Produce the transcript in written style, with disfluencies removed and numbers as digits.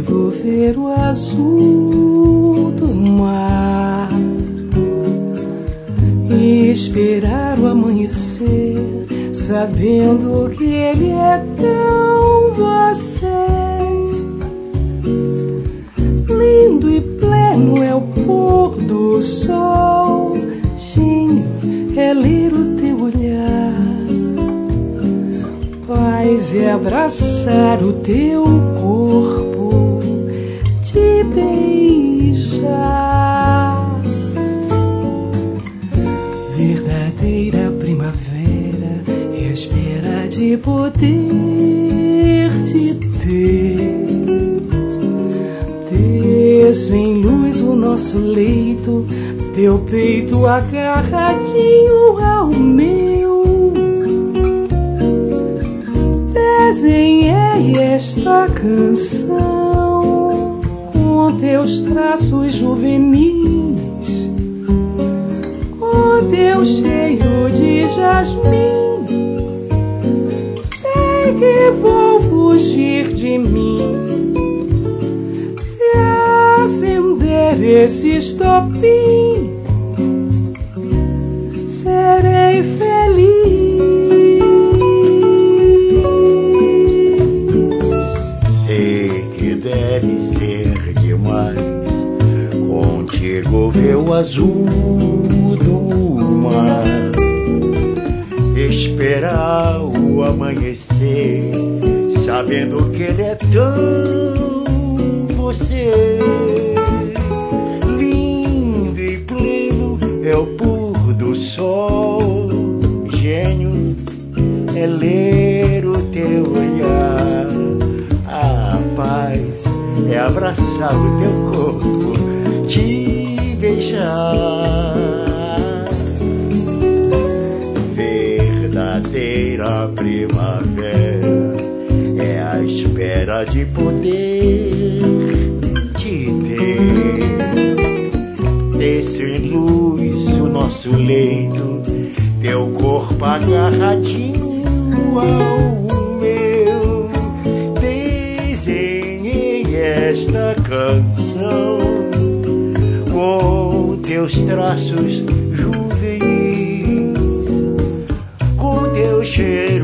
contigo ver o azul do mar e esperar o amanhecer, sabendo que ele é tão você. Lindo e pleno é o pôr do sol, gênio é ler o teu olhar, paz é abraçar o teu corpo, te beijar. Verdadeira primavera é a espera de poder te ter. Desço em luz o nosso leito, teu peito agarradinho ao meu. Desenhei esta canção com teus traços juvenis, com teu cheiro de jasmim. Sei que vou fugir de mim se acender esse estopim. Serei feliz. Sei que deve ser demais contigo ver o azul do mar, esperar o amanhecer, sabendo que ele é tão você. Lindo e pleno é o pôr do sol, gênio é ler o teu olhar, a paz é abraçar o teu corpo, te beijar. Verdadeira primavera é a espera de poder te ter. Desço em luz o nosso leito, teu corpo agarradinho ao meu. Desenhei esta canção com teus traços juvenis, com teu cheiro